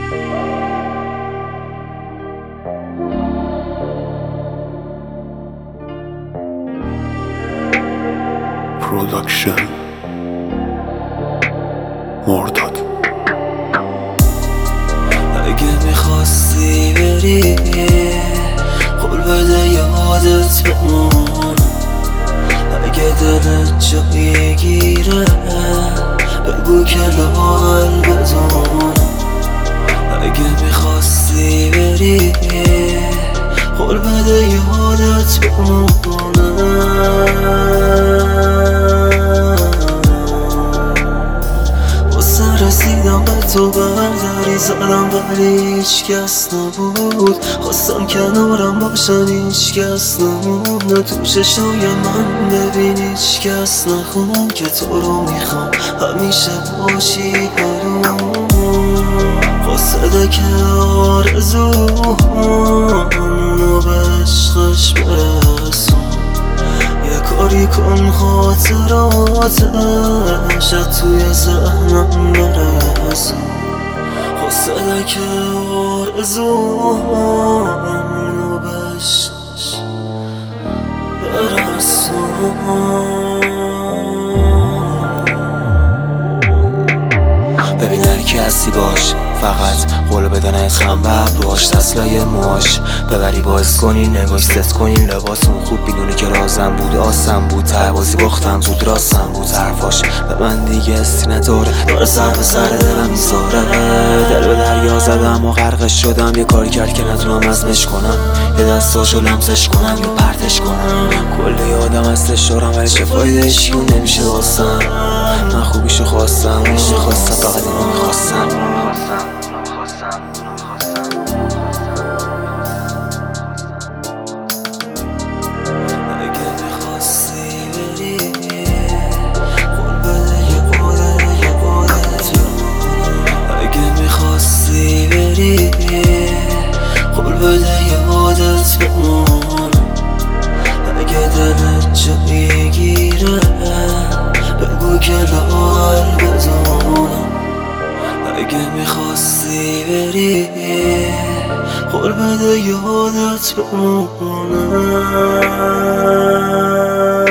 پروداکشن مرداد. اگه میخواستی بری قول بده یادت بمون، اگه دلت جایی گیره بگو که لاحل بدون. اگه میخواستی بری قول بده یادت بمونه، رسیدم به تو برداری زدم ولی هیچ کس نبود. خواستم کنارم باشن هیچ کس نمونه، تو چشای من ببین هیچ کس نخون که تو رو میخوام همیشه باشی برام. قصده که آرزومونو به عشقش برسون، یه کاری کن خاطراتش توی ذهنم برسون. قصده که آرزومونو به عشقش برسون. ببین هر کی هستی باش، فقط قول بدن از هم و ابروهاش دستلای موهاش ببری باز کنی نگاش ست کنی لباسون خوب بدونی که رازم بود آسم بود ته بازی باختم زود راستم بود حرفاش به من دیگه استی نداره داره سر به سر دلم میذاره. دل به دریا زدم و غرقش شدم، یه کاری کرد که نتونم ازمش کنم، یه دستاشو لمسش کنم یا پرتش کنم. کلی آدم هستش دارم ولی چه فایده هیچیون نمیشه واسم. من خوبیشو خواستم فقط اینو میخواستم. اگه میخواستی بری قول بده یه قولت اگه میخواستی بری قول بده یادت بمون، اگه دلت جایی گیره بگو که لاحل بدون. اگه میخواستی بری قول بده یادت بمونه.